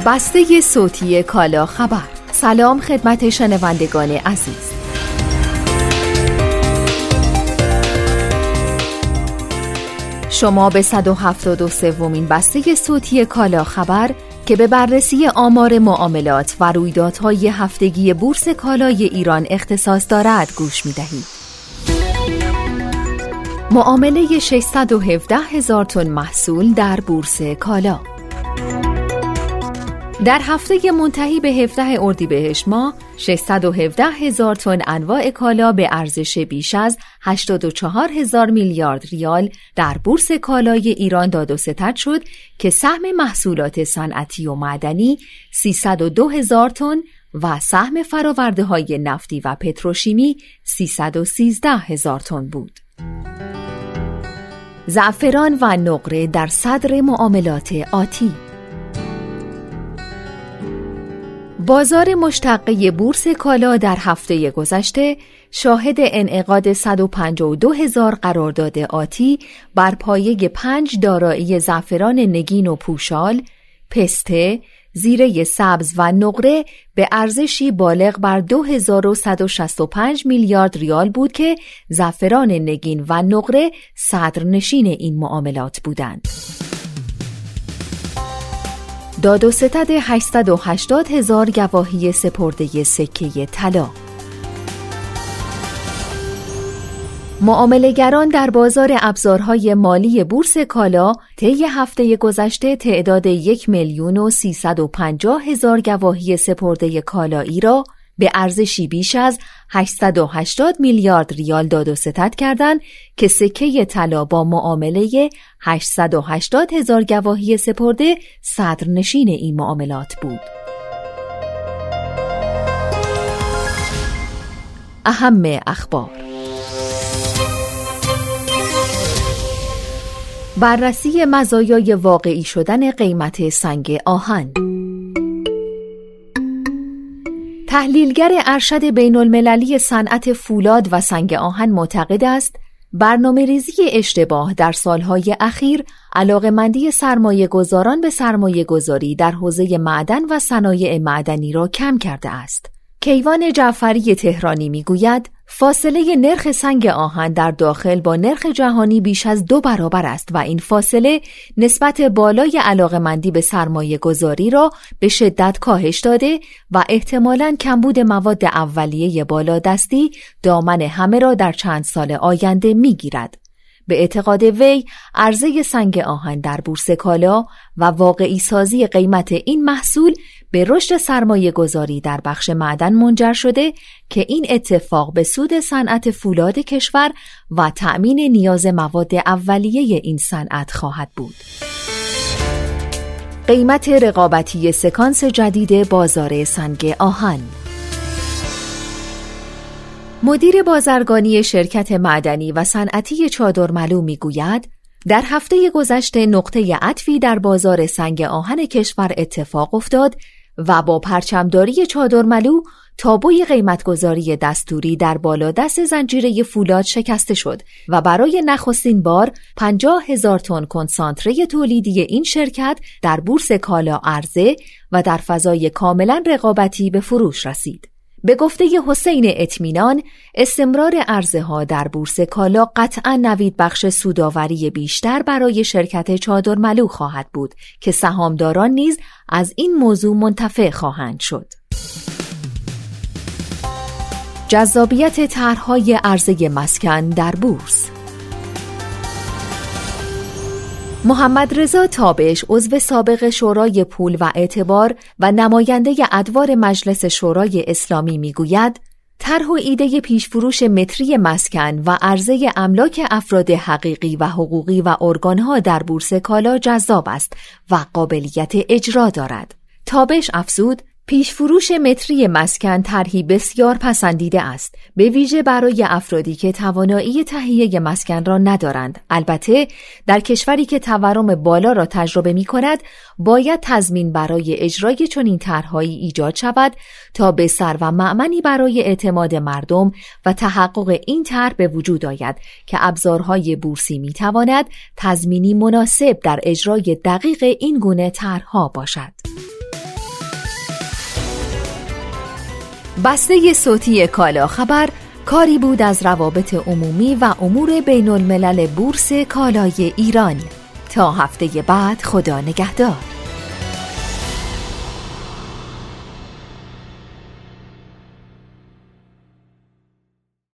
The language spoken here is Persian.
بسته صوتی کالا خبر. سلام خدمت شنوندگان عزیز. شما به 173مین بسته صوتی کالا خبر که به بررسی آمار معاملات و رویدادهای هفتگی بورس کالای ایران اختصاص دارد گوش می‌دهید. معامله 617,000 تن محصول در بورس کالا. در هفته منتهی به 17 اردیبهشت ماه 617,000 تن انواع کالا به ارزش بیش از 84,000 میلیارد ریال در بورس کالای ایران داد و ستد شد که سهم محصولات صنعتی و معدنی 302,000 تن و سهم فرآورده‌های نفتی و پتروشیمی 313,000 تن بود. زعفران و نقره در صدر معاملات آتی. بازار مشتقه بورس کالا در هفته گذشته شاهد انعقاد 152,000 قرارداد آتی بر پایه 5 دارایی زعفران نگین و پوشال، پسته، زیره سبز و نقره به ارزشی بالغ بر 2165 میلیارد ریال بود که زعفران نگین و نقره صدرنشین این معاملات بودند. داد و ستد 880,000 گواهی سپرده سکه طلا. معامله‌گران در بازار ابزارهای مالی بورس کالا طی هفته گذشته تعداد 1,350,000 گواهی سپرده کالایی را به ارزشی بیش از 880 میلیارد ریال داد و ستد کردند که سکه طلا با معامله 880,000 گواهی سپرده صدرنشین این معاملات بود. اهم اخبار: بررسی مزایای واقعی شدن قیمت سنگ آهن. تحلیلگر ارشد بین‌المللی صنعت فولاد و سنگ آهن معتقد است برنامه‌ریزی اشتباه در سالهای اخیر علاقه‌مندی سرمایه‌گذاران به سرمایه‌گذاری در حوزه معدن و صنایع معدنی را کم کرده است. کیوان جعفری تهرانی می‌گوید فاصله نرخ سنگ آهن در داخل با نرخ جهانی بیش از 2 برابر است و این فاصله نسبت بالای علاقه‌مندی به سرمایه‌گذاری را به شدت کاهش داده و احتمالاً کمبود مواد اولیه بالادستی دامن همه را در چند سال آینده می‌گیرد. به اعتقاد وی عرضه سنگ آهن در بورس کالا و واقعی سازی قیمت این محصول به رشد سرمایه گذاری در بخش معدن منجر شده که این اتفاق به سود صنعت فولاد کشور و تأمین نیاز مواد اولیه این صنعت خواهد بود. قیمت رقابتی سکانس جدید بازار سنگ آهن. مدیر بازرگانی شرکت معدنی و صنعتی چادرملو میگوید در هفته گذشته نقطه عطفی در بازار سنگ آهن کشور اتفاق افتاد و با پرچمداری چادرملو تابوی قیمتگذاری دستوری در بالادست زنجیره فولاد شکسته شد و برای نخستین بار 50,000 تن کنسانتره تولیدی این شرکت در بورس کالا عرضه و در فضای کاملا رقابتی به فروش رسید. به گفته حسین اطمینان استمرار عرضه ها در بورس کالا قطعاً نوید بخش سودآوری بیشتر برای شرکت چادرملو خواهد بود که سهامداران نیز از این موضوع منتفع خواهند شد. جذابیت طرح‌های عرضه مسکن در بورس. محمد رضا تابش عضو سابق شورای پول و اعتبار و نماینده ادوار مجلس شورای اسلامی میگوید طرح و ایده پیشفروش متری مسکن و عرضه املاک افراد حقیقی و حقوقی و ارگانها در بورس کالا جذاب است و قابلیت اجرا دارد. تابش افزود پیشفروش متری مسکن طرحی بسیار پسندیده است، به ویژه برای افرادی که توانایی تهیه مسکن را ندارند. البته در کشوری که تورم بالا را تجربه می کند باید تضمین برای اجرای چنین طرح‌هایی ایجاد شود تا به سر و مأمنی برای اعتماد مردم و تحقق این طرح به وجود آید که ابزارهای بورسی می تواند تضمینی مناسب در اجرای دقیق این گونه طرح‌ها باشد. بسته صوتی کالا خبر کاری بود از روابط عمومی و امور بین الملل بورس کالای ایران. تا هفته بعد، خدا نگهدار.